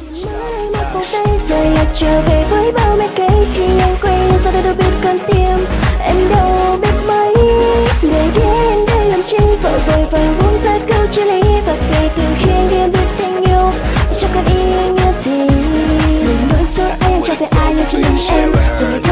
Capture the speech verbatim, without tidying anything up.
Rồi lại trở về với bao mẹ kể khi anh quay sao đâu đâu biết con tim em đâu biết mấy người đến đây làm chi vội vội vàng buông ra câu chia ly và kể từ khi anh em biết tình yêu chắc cần ý nghĩa gì đừng nói dối anh cho về ai nhưng chỉ mình em.